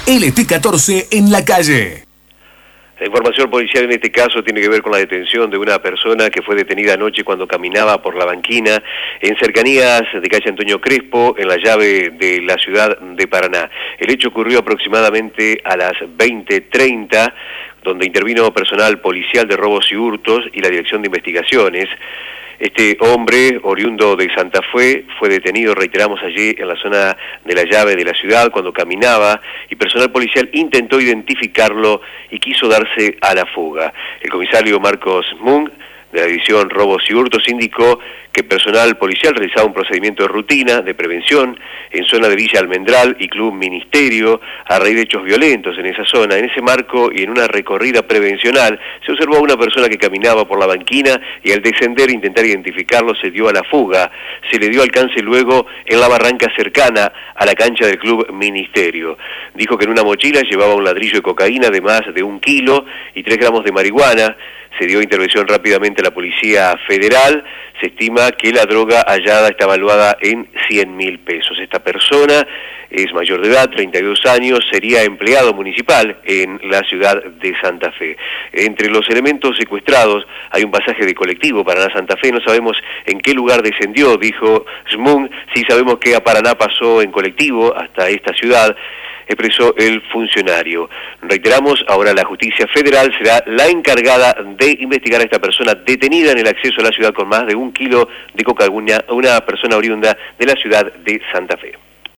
LT14 en la calle. La información policial en este caso tiene que ver con la detención de una persona que fue detenida anoche cuando caminaba por la banquina en cercanías de calle Antonio Crespo, en la llave de la ciudad de Paraná. El hecho ocurrió aproximadamente a las 20:30, donde intervino personal policial de robos y hurtos y la Dirección de Investigaciones. Este hombre, oriundo de Santa Fe, fue detenido, reiteramos, allí en la zona de la llave de la ciudad cuando caminaba, y personal policial intentó identificarlo y quiso darse a la fuga. El comisario Marcos Mung, de la División Robos y Hurtos, indicó que personal policial realizaba un procedimiento de rutina, de prevención, en zona de Villa Almendral y Club Ministerio, a raíz de hechos violentos en esa zona. En ese marco y en una recorrida prevencional, se observó a una persona que caminaba por la banquina y al descender e intentar identificarlo se dio a la fuga. Se le dio alcance luego en la barranca cercana a la cancha del Club Ministerio. Dijo que en una mochila llevaba un ladrillo de cocaína de más de 1 kilo y 3 gramos de marihuana. Se dio intervención rápidamente a la Policía Federal. Se estima que la droga hallada está evaluada en 100.000 pesos. Esta persona es mayor de edad, 32 años, sería empleado municipal en la ciudad de Santa Fe. Entre los elementos secuestrados hay un pasaje de colectivo Paraná-Santa Fe. No sabemos en qué lugar descendió, dijo Smung. Sí sabemos que a Paraná pasó en colectivo hasta esta ciudad, expresó el funcionario. Reiteramos, ahora la Justicia Federal será la encargada de investigar a esta persona detenida en el acceso a la ciudad con más de 1 kilo de cocaína, una persona oriunda de la ciudad de Santa Fe.